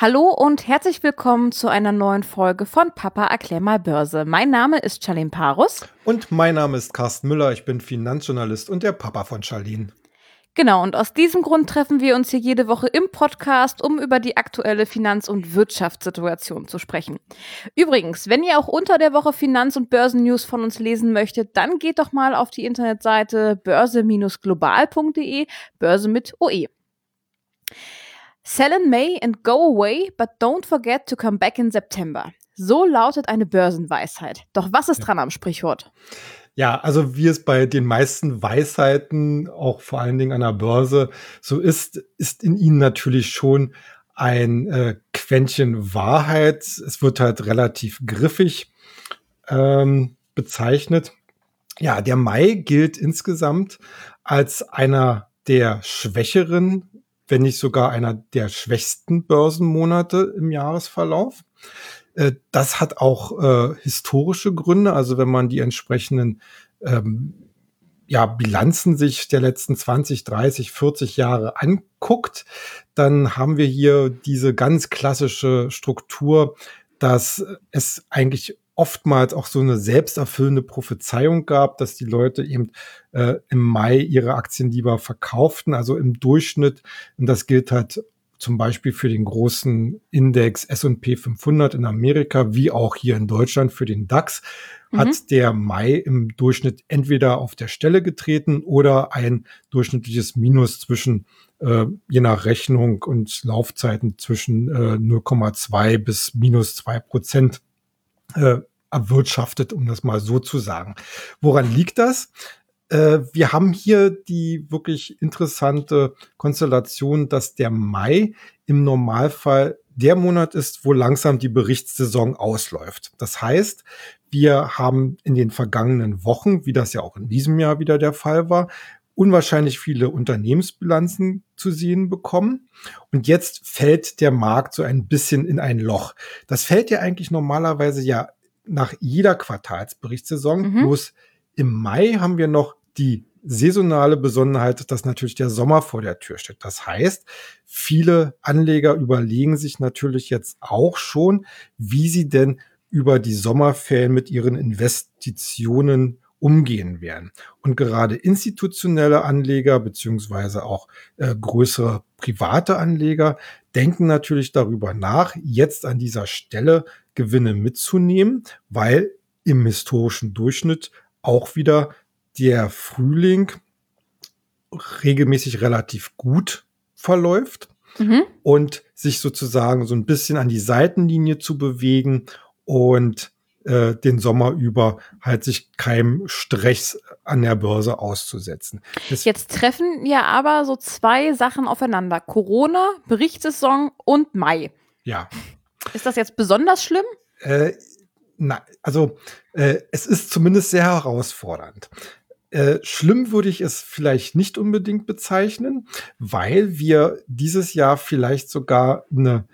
Hallo und herzlich willkommen zu einer neuen Folge von Papa erklär mal Börse. Mein Name ist Charlene Parus. Und mein Name ist Carsten Müller, ich bin Finanzjournalist und der Papa von Charlene. Genau, und aus diesem Grund treffen wir uns hier jede Woche im Podcast, um über die aktuelle Finanz- und Wirtschaftssituation zu sprechen. Übrigens, wenn ihr auch unter der Woche Finanz- und Börsennews von uns lesen möchtet, dann geht doch mal auf die Internetseite börse-global.de, Börse mit OE. Sell in May and go away, but don't forget to come back in September. So lautet eine Börsenweisheit. Doch was ist dran am Sprichwort? Ja, also wie es bei den meisten Weisheiten, auch vor allen Dingen an der Börse, so ist in ihnen natürlich schon ein Quäntchen Wahrheit. Es wird halt relativ griffig bezeichnet. Ja, der Mai gilt insgesamt als einer der schwächeren, wenn nicht sogar einer der schwächsten Börsenmonate im Jahresverlauf. Das hat auch historische Gründe. Also wenn man die entsprechenden Bilanzen sich der letzten 20, 30, 40 Jahre anguckt, dann haben wir hier diese ganz klassische Struktur, dass es eigentlich oftmals auch so eine selbsterfüllende Prophezeiung gab, dass die Leute eben im Mai ihre Aktien lieber verkauften, also im Durchschnitt. Und das gilt halt zum Beispiel für den großen Index S&P 500 in Amerika, wie auch hier in Deutschland für den DAX, hat der Mai im Durchschnitt entweder auf der Stelle getreten oder ein durchschnittliches Minus zwischen, je nach Rechnung und Laufzeiten, zwischen 0,2 bis minus 2% erwirtschaftet, um das mal so zu sagen. Woran liegt das? Wir haben hier die wirklich interessante Konstellation, dass der Mai im Normalfall der Monat ist, wo langsam die Berichtssaison ausläuft. Das heißt, wir haben in den vergangenen Wochen, wie das ja auch in diesem Jahr wieder der Fall war, unwahrscheinlich viele Unternehmensbilanzen zu sehen bekommen. Und jetzt fällt der Markt so ein bisschen in ein Loch. Das fällt ja eigentlich normalerweise ja nach jeder Quartalsberichtssaison. Bloß im Mai haben wir noch die saisonale Besonderheit, dass natürlich der Sommer vor der Tür steht. Das heißt, viele Anleger überlegen sich natürlich jetzt auch schon, wie sie denn über die Sommerferien mit ihren Investitionen umgehen werden. Und gerade institutionelle Anleger beziehungsweise auch größere private Anleger denken natürlich darüber nach, jetzt an dieser Stelle Gewinne mitzunehmen, weil im historischen Durchschnitt auch wieder der Frühling regelmäßig relativ gut verläuft und sich sozusagen so ein bisschen an die Seitenlinie zu bewegen und den Sommer über halt sich keinem Stress an der Börse auszusetzen. Jetzt treffen ja aber so zwei Sachen aufeinander. Corona, Berichtssaison und Mai. Ja. Ist das jetzt besonders schlimm? Es ist zumindest sehr herausfordernd. Schlimm würde ich es vielleicht nicht unbedingt bezeichnen, weil wir dieses Jahr vielleicht sogar eine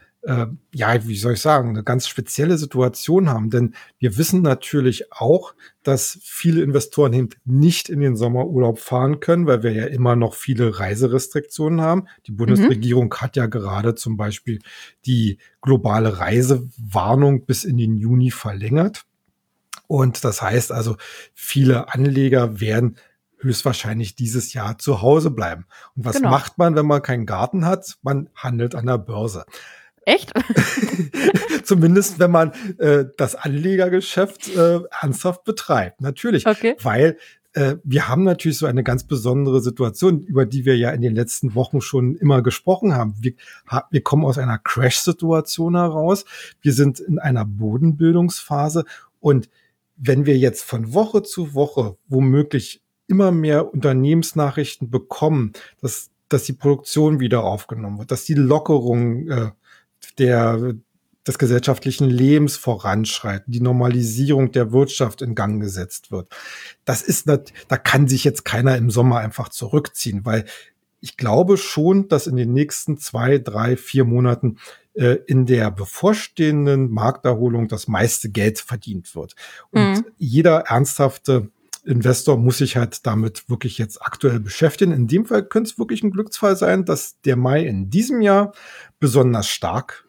ganz spezielle Situation haben. Denn wir wissen natürlich auch, dass viele Investoren eben nicht in den Sommerurlaub fahren können, weil wir ja immer noch viele Reiserestriktionen haben. Die Bundesregierung hat ja gerade zum Beispiel die globale Reisewarnung bis in den Juni verlängert. Und das heißt also, viele Anleger werden höchstwahrscheinlich dieses Jahr zu Hause bleiben. Und was macht man, wenn man keinen Garten hat? Man handelt an der Börse. Echt? Zumindest, wenn man das Anlegergeschäft ernsthaft betreibt. Natürlich, weil wir haben natürlich so eine ganz besondere Situation, über die wir ja in den letzten Wochen schon immer gesprochen haben. Wir kommen aus einer Crash-Situation heraus. Wir sind in einer Bodenbildungsphase. Und wenn wir jetzt von Woche zu Woche womöglich immer mehr Unternehmensnachrichten bekommen, dass die Produktion wieder aufgenommen wird, dass die Lockerung des gesellschaftlichen Lebens voranschreiten, die Normalisierung der Wirtschaft in Gang gesetzt wird. Da kann sich jetzt keiner im Sommer einfach zurückziehen, weil ich glaube schon, dass in den nächsten 2, 3, 4 Monaten in der bevorstehenden Markterholung das meiste Geld verdient wird. Und jeder ernsthafte Investor muss sich halt damit wirklich jetzt aktuell beschäftigen. In dem Fall könnte es wirklich ein Glücksfall sein, dass der Mai in diesem Jahr besonders stark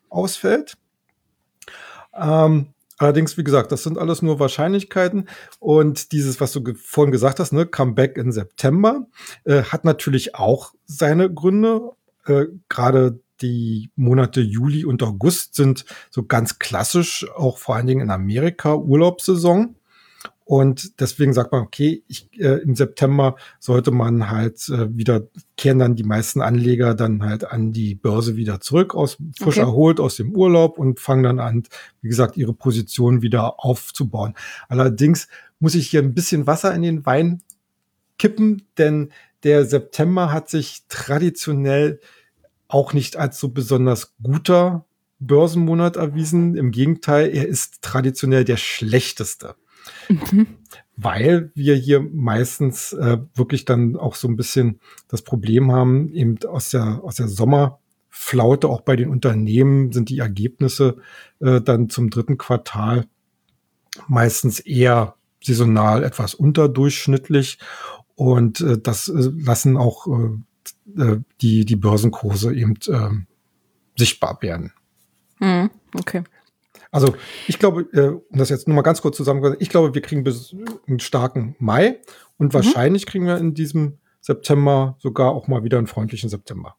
ausfällt. Allerdings, wie gesagt, das sind alles nur Wahrscheinlichkeiten. Und dieses, was du vorhin gesagt hast, ne, Comeback in September, hat natürlich auch seine Gründe. Gerade die Monate Juli und August sind so ganz klassisch, auch vor allen Dingen in Amerika, Urlaubssaison. Und deswegen sagt man, okay, im September sollte man halt kehren dann die meisten Anleger dann halt an die Börse wieder zurück, frisch erholt aus dem Urlaub und fangen dann an, wie gesagt, ihre Position wieder aufzubauen. Allerdings muss ich hier ein bisschen Wasser in den Wein kippen, denn der September hat sich traditionell auch nicht als so besonders guter Börsenmonat erwiesen. Im Gegenteil, er ist traditionell der schlechteste. Weil wir hier meistens wirklich dann auch so ein bisschen das Problem haben, eben aus der Sommerflaute, auch bei den Unternehmen sind die Ergebnisse dann zum dritten Quartal meistens eher saisonal etwas unterdurchschnittlich und das lassen auch die Börsenkurse eben sichtbar werden. Okay. Also ich glaube, um das jetzt nur mal ganz kurz zusammenzufassen, ich glaube, wir kriegen bis einen starken Mai und wahrscheinlich kriegen wir in diesem September sogar auch mal wieder einen freundlichen September.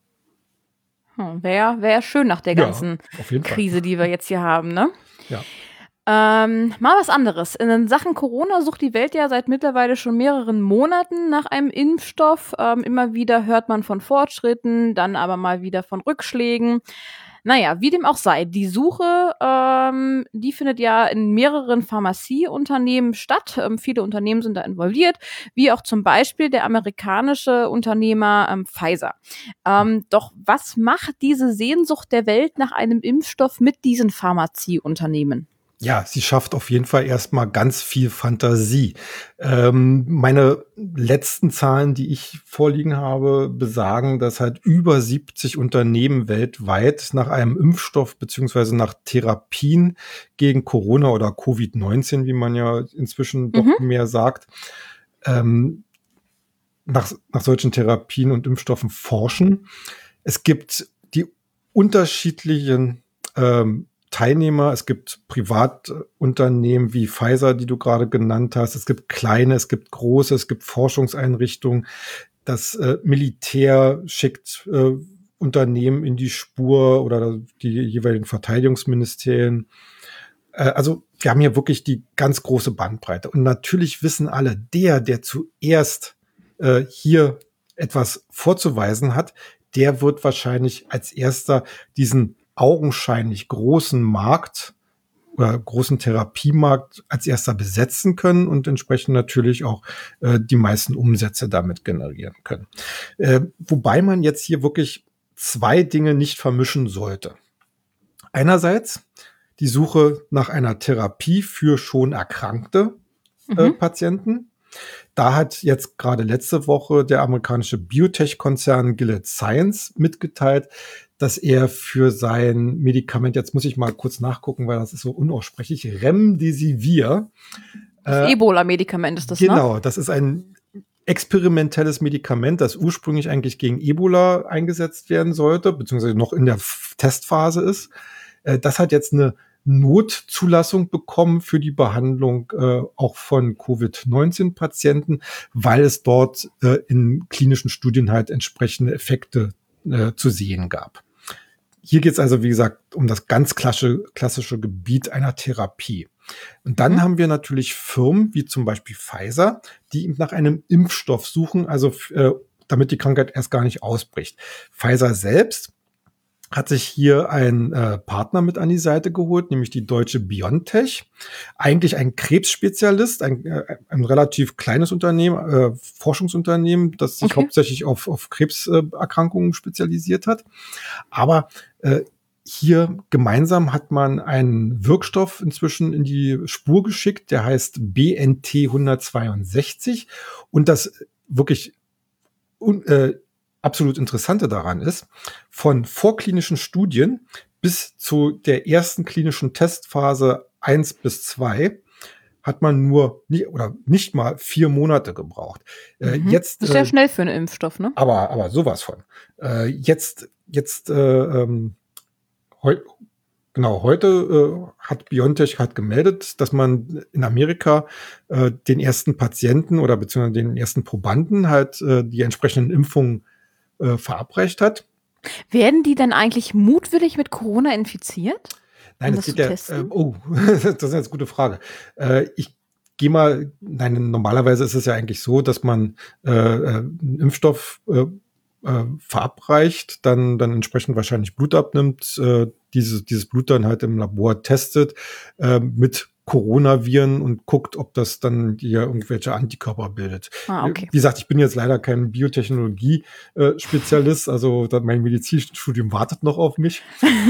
Wäre schön nach der ganzen Krise, die wir jetzt hier haben, ne? Ja. Mal was anderes. In Sachen Corona sucht die Welt ja seit mittlerweile schon mehreren Monaten nach einem Impfstoff. Immer wieder hört man von Fortschritten, dann aber mal wieder von Rückschlägen. Naja, wie dem auch sei, die Suche, die findet ja in mehreren Pharmazieunternehmen statt. Viele Unternehmen sind da involviert, wie auch zum Beispiel der amerikanische Unternehmer Pfizer. Doch was macht diese Sehnsucht der Welt nach einem Impfstoff mit diesen Pharmazieunternehmen? Ja, sie schafft auf jeden Fall erstmal ganz viel Fantasie. Meine letzten Zahlen, die ich vorliegen habe, besagen, dass halt über 70 Unternehmen weltweit nach einem Impfstoff beziehungsweise nach Therapien gegen Corona oder Covid-19, wie man ja inzwischen doch mehr sagt, nach solchen Therapien und Impfstoffen forschen. Es gibt die unterschiedlichen Teilnehmer, es gibt Privatunternehmen wie Pfizer, die du gerade genannt hast, es gibt kleine, es gibt große, es gibt Forschungseinrichtungen, das Militär schickt Unternehmen in die Spur oder die jeweiligen Verteidigungsministerien. Also wir haben hier wirklich die ganz große Bandbreite. Und natürlich wissen alle, der zuerst hier etwas vorzuweisen hat, der wird wahrscheinlich als erster diesen augenscheinlich großen Markt oder großen Therapiemarkt als erster besetzen können und entsprechend natürlich auch die meisten Umsätze damit generieren können. Wobei man jetzt hier wirklich zwei Dinge nicht vermischen sollte. Einerseits die Suche nach einer Therapie für schon erkrankte Patienten. Da hat jetzt gerade letzte Woche der amerikanische Biotech-Konzern Gilead Science mitgeteilt, dass er für sein Medikament, jetzt muss ich mal kurz nachgucken, weil das ist so unaussprechlich, Remdesivir. Das Ebola-Medikament ist das, genau, ne? Das ist ein experimentelles Medikament, das ursprünglich eigentlich gegen Ebola eingesetzt werden sollte, beziehungsweise noch in der Testphase ist. Das hat jetzt eine Notzulassung bekommen für die Behandlung auch von Covid-19-Patienten, weil es dort in klinischen Studien halt entsprechende Effekte zu sehen gab. Hier geht es also, wie gesagt, um das ganz klassische Gebiet einer Therapie. Und dann haben wir natürlich Firmen wie zum Beispiel Pfizer, die nach einem Impfstoff suchen, also damit die Krankheit erst gar nicht ausbricht. Pfizer selbst hat sich hier ein Partner mit an die Seite geholt, nämlich die deutsche BioNTech. Eigentlich ein Krebsspezialist, ein relativ kleines Unternehmen, Forschungsunternehmen, das sich hauptsächlich auf Krebserkrankungen spezialisiert hat. Aber hier gemeinsam hat man einen Wirkstoff inzwischen in die Spur geschickt, der heißt BNT 162. Und das wirklich absolut Interessante daran ist, von vorklinischen Studien bis zu der ersten klinischen Testphase 1 bis 2 hat man nur nicht mal 4 Monate gebraucht. Jetzt, das ist ja schnell für einen Impfstoff, ne? Aber sowas von. Genau, heute hat BioNTech halt gemeldet, dass man in Amerika den ersten Patienten oder beziehungsweise den ersten Probanden halt die entsprechenden Impfungen verabreicht hat. Werden die dann eigentlich mutwillig mit Corona infiziert, Nein, um es das zu geht ja, testen? das ist jetzt eine gute Frage. Ich gehe mal, nein, normalerweise ist es ja eigentlich so, dass man einen Impfstoff verabreicht, dann entsprechend wahrscheinlich Blut abnimmt, dieses Blut dann halt im Labor testet mit Coronaviren und guckt, ob das dann hier irgendwelche Antikörper bildet. Ah, Wie okay. gesagt, ich bin jetzt leider kein Biotechnologie-Spezialist, also mein Medizinstudium wartet noch auf mich.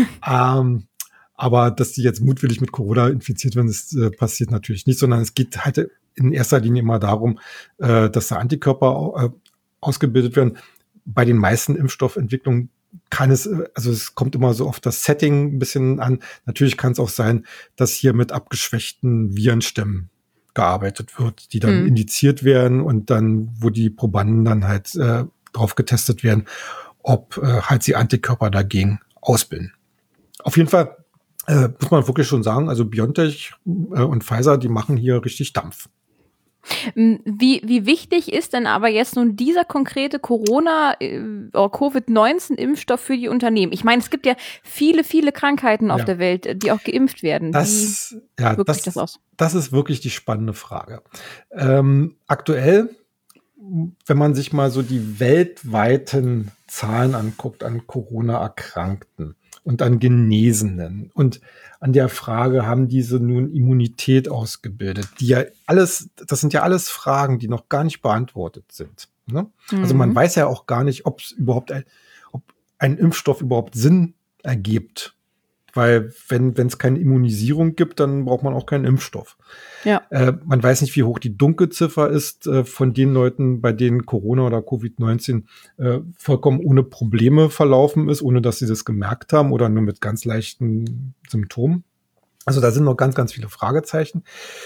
Aber dass die jetzt mutwillig mit Corona infiziert werden, das passiert natürlich nicht, sondern es geht halt in erster Linie immer darum, dass da Antikörper ausgebildet werden. Bei den meisten Impfstoffentwicklungen kann es, also es kommt immer so auf das Setting ein bisschen an. Natürlich kann es auch sein, dass hier mit abgeschwächten Virenstämmen gearbeitet wird, die dann indiziert werden und dann, wo die Probanden dann halt drauf getestet werden, ob halt sie Antikörper dagegen ausbilden. Auf jeden Fall muss man wirklich schon sagen, also BioNTech und Pfizer, die machen hier richtig Dampf. Wie wichtig ist denn aber jetzt nun dieser konkrete Covid-19-Impfstoff für die Unternehmen? Ich meine, es gibt ja viele, viele Krankheiten auf der Welt, die auch geimpft werden. Das aus? Das ist wirklich die spannende Frage. Aktuell, wenn man sich mal so die weltweiten Zahlen anguckt an Corona-Erkrankten und an Genesenen und an der Frage, haben diese nun Immunität ausgebildet? Das sind ja alles Fragen, die noch gar nicht beantwortet sind. Ne? Also man weiß ja auch gar nicht, ob ein Impfstoff überhaupt Sinn ergibt. Weil wenn es keine Immunisierung gibt, dann braucht man auch keinen Impfstoff. Ja. Man weiß nicht, wie hoch die Dunkelziffer ist von den Leuten, bei denen Corona oder Covid-19 vollkommen ohne Probleme verlaufen ist, ohne dass sie das gemerkt haben oder nur mit ganz leichten Symptomen. Also da sind noch ganz, ganz viele Fragezeichen.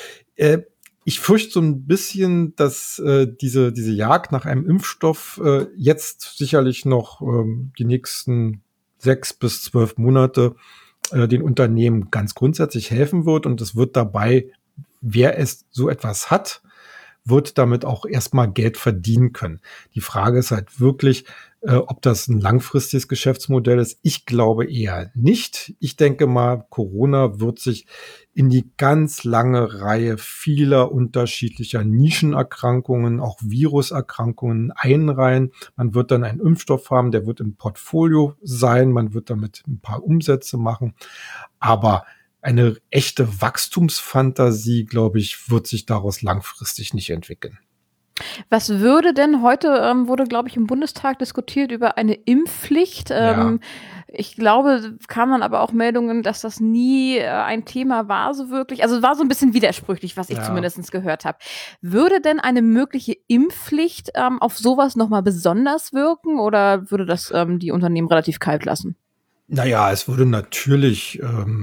Ich fürchte so ein bisschen, dass diese Jagd nach einem Impfstoff jetzt sicherlich noch die nächsten 6 bis 12 Monate den Unternehmen ganz grundsätzlich helfen wird. Und es wird dabei, wer es so etwas hat, wird damit auch erstmal Geld verdienen können. Die Frage ist halt wirklich, ob das ein langfristiges Geschäftsmodell ist. Ich glaube eher nicht. Ich denke mal, Corona wird sich in die ganz lange Reihe vieler unterschiedlicher Nischenerkrankungen, auch Viruserkrankungen einreihen. Man wird dann einen Impfstoff haben, der wird im Portfolio sein. Man wird damit ein paar Umsätze machen. Aber eine echte Wachstumsfantasie, glaube ich, wird sich daraus langfristig nicht entwickeln. Was würde denn heute, wurde, glaube ich, im Bundestag diskutiert über eine Impfpflicht. Ich glaube, kamen dann aber auch Meldungen, dass das nie ein Thema war, so wirklich. Also es war so ein bisschen widersprüchlich, was ich zumindest gehört habe. Würde denn eine mögliche Impfpflicht auf sowas nochmal besonders wirken oder würde das die Unternehmen relativ kalt lassen? Naja, es würde natürlich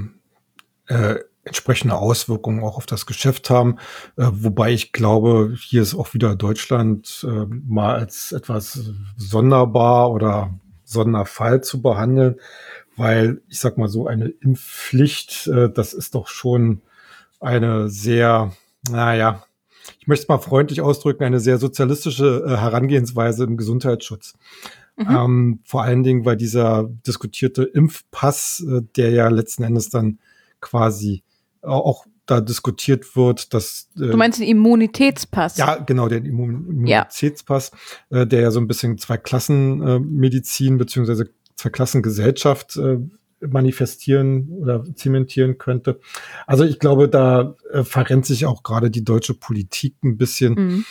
entsprechende Auswirkungen auch auf das Geschäft haben. Wobei ich glaube, hier ist auch wieder Deutschland mal als etwas sonderbar oder Sonderfall zu behandeln, weil ich sag mal so, eine Impfpflicht, das ist doch schon eine sehr, naja, ich möchte es mal freundlich ausdrücken, eine sehr sozialistische Herangehensweise im Gesundheitsschutz. Vor allen Dingen, weil dieser diskutierte Impfpass, der ja letzten Endes dann quasi auch da diskutiert wird, dass du meinst den Immunitätspass? Ja, genau, der Immunitätspass, der ja so ein bisschen Zweiklassenmedizin beziehungsweise Zweiklassengesellschaft manifestieren oder zementieren könnte. Also ich glaube, da verrennt sich auch gerade die deutsche Politik ein bisschen,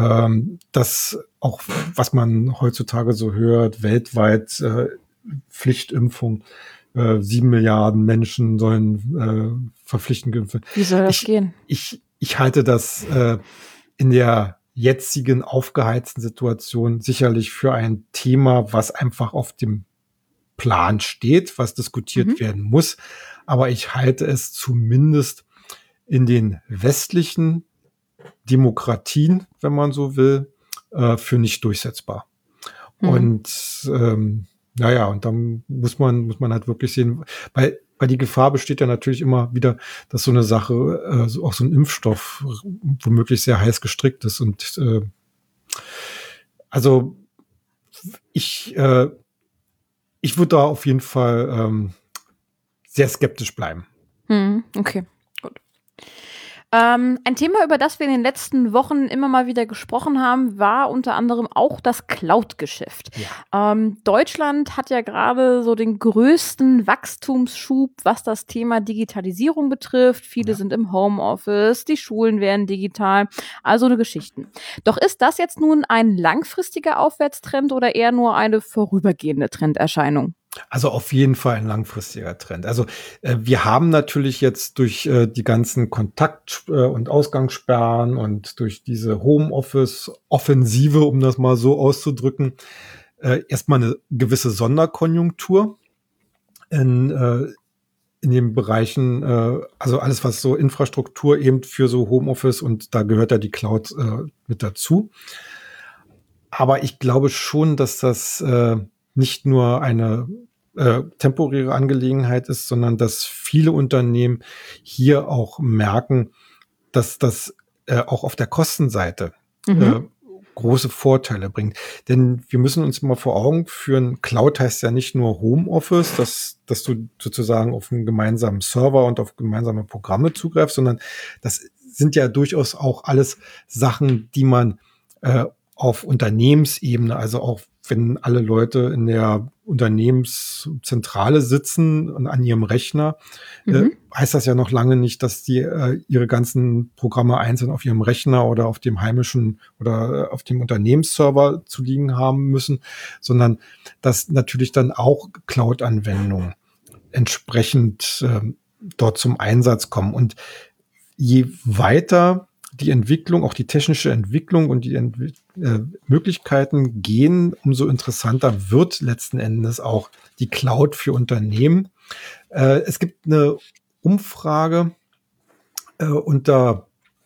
dass auch, was man heutzutage so hört, weltweit Pflichtimpfung, 7 Milliarden Menschen sollen verpflichtend geimpft werden. Wie soll das gehen? Ich halte das in der jetzigen aufgeheizten Situation sicherlich für ein Thema, was einfach auf dem Plan steht, was diskutiert werden muss. Aber ich halte es zumindest in den westlichen Demokratien, wenn man so will, für nicht durchsetzbar. Und und dann muss man halt wirklich sehen, weil weil die Gefahr besteht ja natürlich immer wieder, dass so eine Sache, auch so ein Impfstoff womöglich sehr heiß gestrickt ist. Und also ich würde da auf jeden Fall sehr skeptisch bleiben. Okay, gut. Ein Thema, über das wir in den letzten Wochen immer mal wieder gesprochen haben, war unter anderem auch das Cloud-Geschäft. Ja. Deutschland hat ja gerade so den größten Wachstumsschub, was das Thema Digitalisierung betrifft. Viele sind im Homeoffice, die Schulen werden digital, also eine Geschichten. Doch ist das jetzt nun ein langfristiger Aufwärtstrend oder eher nur eine vorübergehende Trenderscheinung? Also auf jeden Fall ein langfristiger Trend. Also wir haben natürlich jetzt durch die ganzen Kontakt- und Ausgangssperren und durch diese Homeoffice-Offensive, um das mal so auszudrücken, erstmal eine gewisse Sonderkonjunktur in den Bereichen, also alles, was so Infrastruktur eben für so Homeoffice und da gehört ja die Cloud mit dazu. Aber ich glaube schon, dass das nicht nur eine temporäre Angelegenheit ist, sondern dass viele Unternehmen hier auch merken, dass das auch auf der Kostenseite große Vorteile bringt. Denn wir müssen uns mal vor Augen führen, Cloud heißt ja nicht nur Homeoffice, dass du sozusagen auf einen gemeinsamen Server und auf gemeinsame Programme zugreifst, sondern das sind ja durchaus auch alles Sachen, die man auf Unternehmensebene, also auch wenn alle Leute in der Unternehmenszentrale sitzen und an ihrem Rechner, heißt das ja noch lange nicht, dass die ihre ganzen Programme einzeln auf ihrem Rechner oder auf dem heimischen oder auf dem Unternehmensserver zu liegen haben müssen, sondern dass natürlich dann auch Cloud-Anwendungen entsprechend dort zum Einsatz kommen. Und je weiter die Entwicklung, auch die technische Entwicklung und die Möglichkeiten gehen, umso interessanter wird letzten Endes auch die Cloud für Unternehmen. Es gibt eine Umfrage unter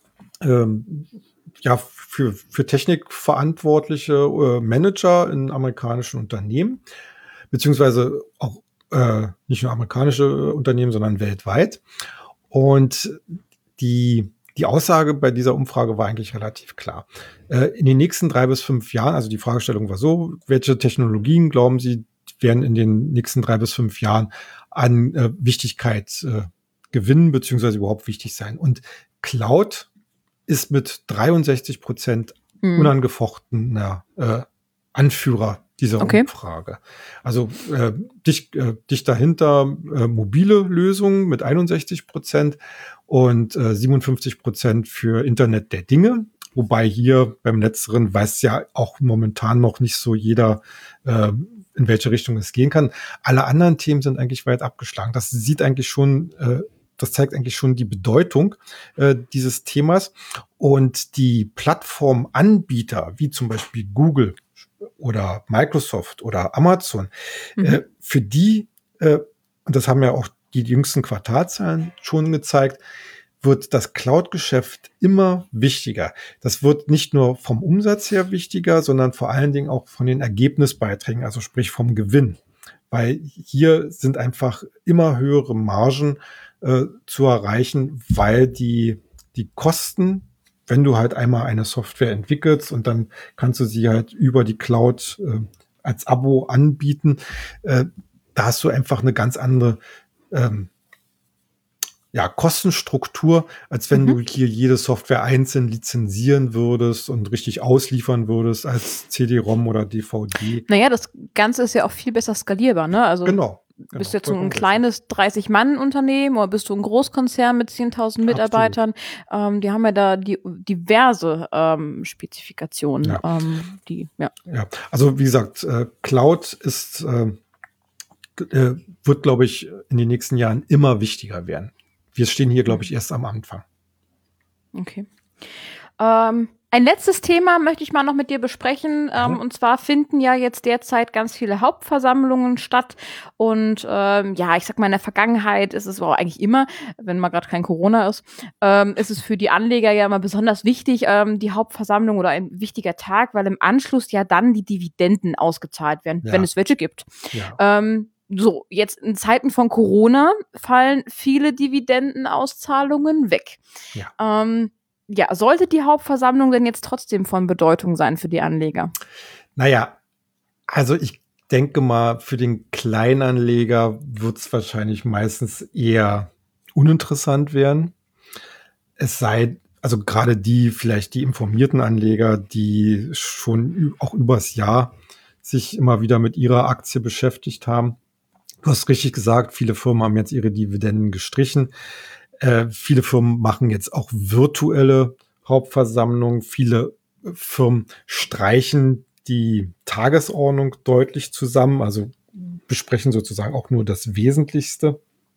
für technikverantwortliche Manager in amerikanischen Unternehmen, beziehungsweise auch nicht nur amerikanische Unternehmen, sondern weltweit. Und die Aussage bei dieser Umfrage war eigentlich relativ klar. In den nächsten 3 bis 5 Jahren, also die Fragestellung war so, welche Technologien glauben Sie, werden in den nächsten 3 bis 5 Jahren an Wichtigkeit gewinnen, beziehungsweise überhaupt wichtig sein? Und Cloud ist mit 63% unangefochtener Anführer dieser Umfrage. Also dicht dahinter mobile Lösungen mit 61% und 57% für Internet der Dinge. Wobei hier beim Letzteren weiß ja auch momentan noch nicht so jeder, in welche Richtung es gehen kann. Alle anderen Themen sind eigentlich weit abgeschlagen. Das zeigt eigentlich schon die Bedeutung dieses Themas. Und die Plattformanbieter, wie zum Beispiel Google oder Microsoft oder Amazon, für die, und das haben ja auch die jüngsten Quartalzahlen schon gezeigt, wird das Cloud-Geschäft immer wichtiger. Das wird nicht nur vom Umsatz her wichtiger, sondern vor allen Dingen auch von den Ergebnisbeiträgen, also sprich vom Gewinn. Weil hier sind einfach immer höhere Margen zu erreichen, weil die Kosten, wenn du halt einmal eine Software entwickelst und dann kannst du sie halt über die Cloud als Abo anbieten, da hast du einfach eine ganz andere Kostenstruktur, als wenn du hier jede Software einzeln lizenzieren würdest und richtig ausliefern würdest als CD-ROM oder DVD. Naja, das Ganze ist ja auch viel besser skalierbar, ne? Also Genau. Bist du jetzt ein kleines 30-Mann-Unternehmen oder bist du ein Großkonzern mit 10.000 Mitarbeitern? Die haben ja da diverse Spezifikationen. Ja. Also wie gesagt, Cloud wird, glaube ich, in den nächsten Jahren immer wichtiger werden. Wir stehen hier, glaube ich, erst am Anfang. Okay. Ein letztes Thema möchte ich mal noch mit dir besprechen. Und zwar finden ja jetzt derzeit ganz viele Hauptversammlungen statt. Und ich sag mal, in der Vergangenheit ist es eigentlich immer, wenn mal gerade kein Corona ist, ist es für die Anleger ja immer besonders wichtig, die Hauptversammlung oder ein wichtiger Tag, weil im Anschluss ja dann die Dividenden ausgezahlt werden, wenn es welche gibt. Ja. So, jetzt in Zeiten von Corona fallen viele Dividendenauszahlungen weg. Ja, sollte die Hauptversammlung denn jetzt trotzdem von Bedeutung sein für die Anleger? Naja, also ich denke mal, für den Kleinanleger wird es wahrscheinlich meistens eher uninteressant werden. Es sei, also gerade vielleicht die informierten Anleger, die schon auch übers Jahr sich immer wieder mit ihrer Aktie beschäftigt haben. Du hast richtig gesagt, viele Firmen haben jetzt ihre Dividenden gestrichen. Viele Firmen machen jetzt auch virtuelle Hauptversammlungen. Viele Firmen streichen die Tagesordnung deutlich zusammen, also besprechen sozusagen auch nur das Wesentlichste.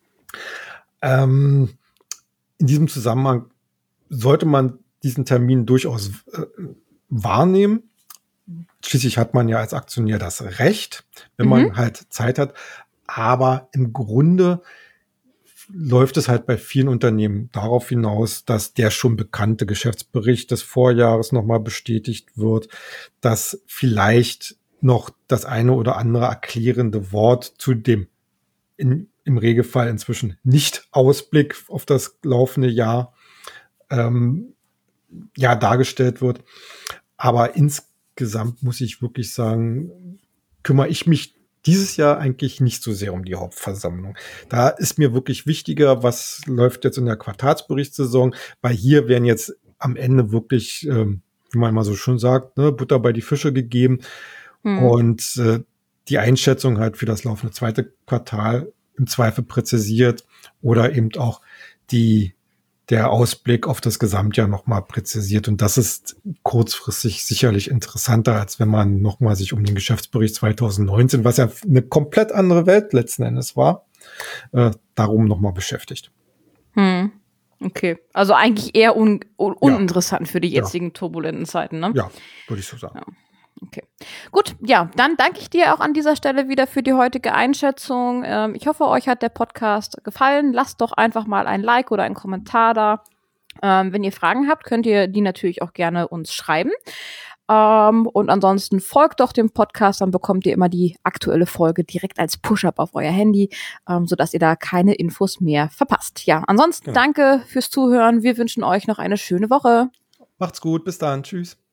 In diesem Zusammenhang sollte man diesen Termin durchaus wahrnehmen. Schließlich hat man ja als Aktionär das Recht, wenn man halt Zeit hat. Aber im Grunde läuft es halt bei vielen Unternehmen darauf hinaus, dass der schon bekannte Geschäftsbericht des Vorjahres nochmal bestätigt wird, dass vielleicht noch das eine oder andere erklärende Wort zu dem im Regelfall inzwischen nicht Ausblick auf das laufende Jahr dargestellt wird. Aber insgesamt muss ich wirklich sagen, kümmere ich mich dieses Jahr eigentlich nicht so sehr um die Hauptversammlung. Da ist mir wirklich wichtiger, was läuft jetzt in der Quartalsberichtssaison, weil hier werden jetzt am Ende wirklich, wie man mal so schön sagt, ne, Butter bei die Fische gegeben und die Einschätzung halt für das laufende zweite Quartal im Zweifel präzisiert oder eben auch der Ausblick auf das Gesamtjahr nochmal präzisiert. Und das ist kurzfristig sicherlich interessanter, als wenn man nochmal sich um den Geschäftsbericht 2019, was ja eine komplett andere Welt letzten Endes war, darum nochmal beschäftigt. Okay, also eigentlich eher uninteressant für die jetzigen turbulenten Zeiten, ne? Ja, würde ich so sagen. Ja. Okay. Gut, ja, dann danke ich dir auch an dieser Stelle wieder für die heutige Einschätzung. Ich hoffe, euch hat der Podcast gefallen. Lasst doch einfach mal ein Like oder einen Kommentar da. Wenn ihr Fragen habt, könnt ihr die natürlich auch gerne uns schreiben. Und ansonsten folgt doch dem Podcast, dann bekommt ihr immer die aktuelle Folge direkt als Push-Up auf euer Handy, sodass ihr da keine Infos mehr verpasst. Ja, ansonsten danke fürs Zuhören. Wir wünschen euch noch eine schöne Woche. Macht's gut, bis dann. Tschüss.